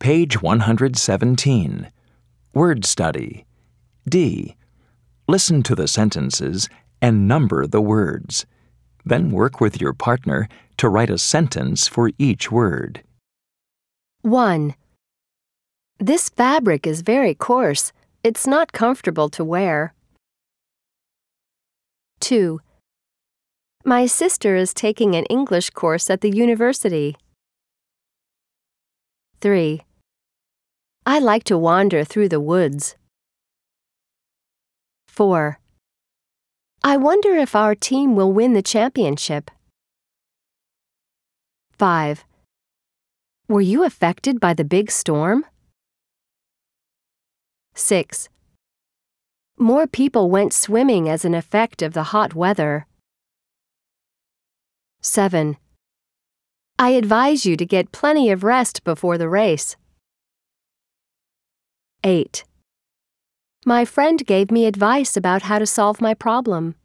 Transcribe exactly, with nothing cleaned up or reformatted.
Page one hundred seventeen. Word study. D. Listen to the sentences and number the words. Then work with your partner to write a sentence for each word. one. This fabric is very coarse. It's not comfortable to wear. two. My sister is taking an English course at the university. three. I like to wander through the woods. four. I wonder if our team will win the championship. five. Were you affected by the big storm? six. More people went swimming as an effect of the hot weather. seven. I advise you to get plenty of rest before the race. eight. My friend gave me advice about how to solve my problem.